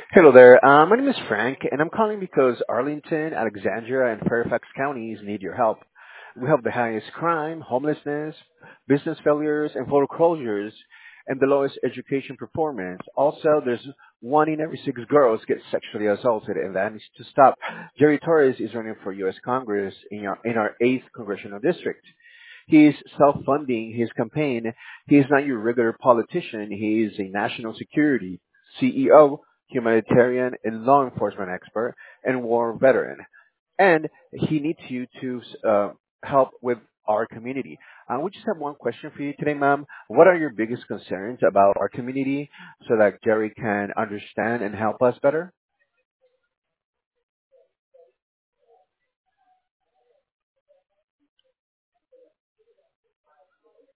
Hello there. My name is Frank, and I'm calling because Arlington, Alexandria, and Fairfax counties need your help. We have the highest crime, homelessness, business failures, and foreclosures, and the lowest education performance. Also, there's one in every six girls get sexually assaulted, and that needs to stop. Jerry Torres is running for U.S. Congress in our 8th congressional district. He is self-funding his campaign. He is not your regular politician. He is a national security CEO, humanitarian and law enforcement expert, and war veteran. And he needs you to help with our community. We just have one question for you today, ma'am. What are your biggest concerns about our community so that Jerry can understand and help us better?